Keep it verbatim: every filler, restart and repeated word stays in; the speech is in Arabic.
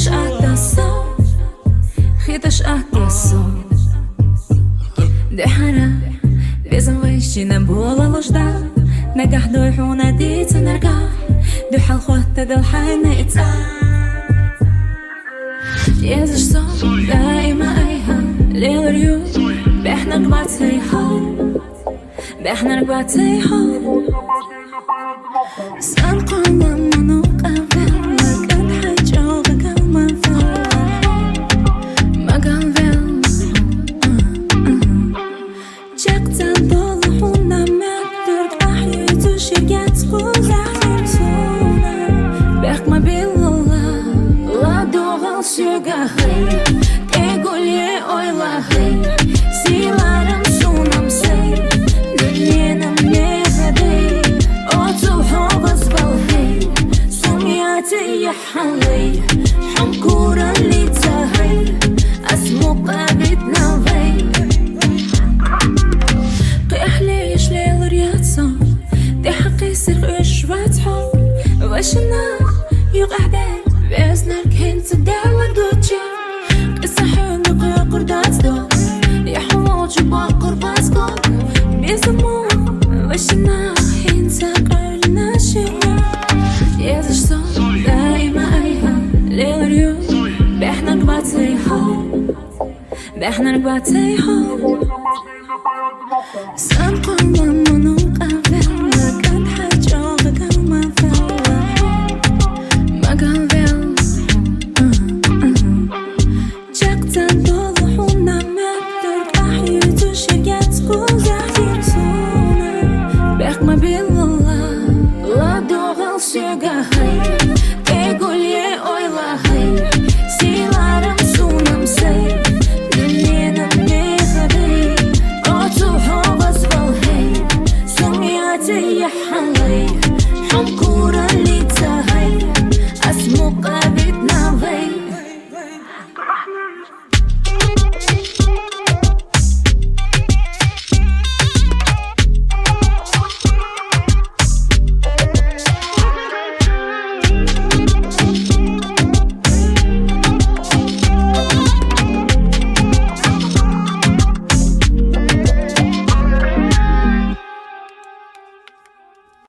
attenção, ritas atenção. دحرة لازم ويشي نبولا لجدا نجح دوحونا دي تنرجع دوح الخوات دلحنا إتسا يزش صوم دائما أيها ليل ريو بإحنا قبعت سيحة بإحنا قبعت سيحة سنقوم منوق أفهم لكن حجوغك ما فهم ما قال فهم جاكتا ضلحونا مكترك أحيوتو شرقات خوزة سونا بيخ ما بالله لا دوغل شوغا خير تقول يا أويلا خير سيلارم سونم سير نلينا ميخدي أوتو حوغز بالخير سمياتي يا حلي حمكورا اللي تهي أسمو قابتنا غير قيحليش ليل رياضة دي حقي سر إشوات حب وشنا يقعدي بإذنك هنت دعوة دوتشي قصة حلقة قردات دو يحوال جبال قرباتكو بيزمو وشنا هنت قرنا شغل يزش صوم دائما أيها ليل ريو بإحنا قبات سيحة بإحنا قبات سيحة سنقوم